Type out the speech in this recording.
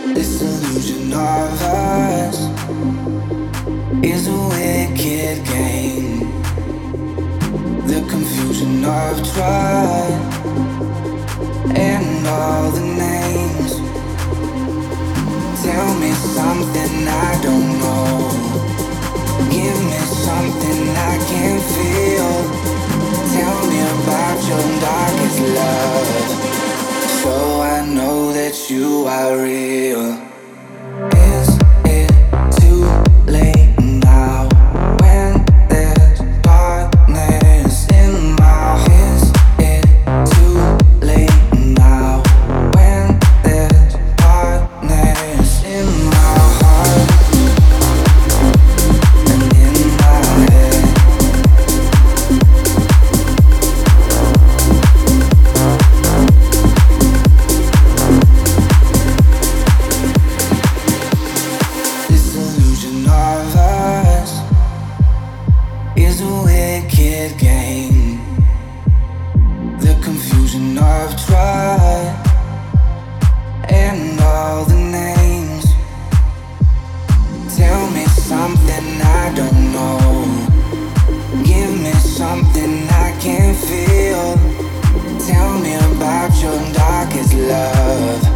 This illusion of us is a wicked game. The confusion of trust and all the names. Tell me something I don't know. Give me something I can feel. Tell me about your darkest love, so I know that you are real. Is it too late now when there's darkness in my heart? Is it too late now when there's darkness in my heart and in my head? This illusion of us is a wicked game. The confusion of trust and all the names. Tell me something I don't know. Give me something I can feel. Tell me about your darkest love,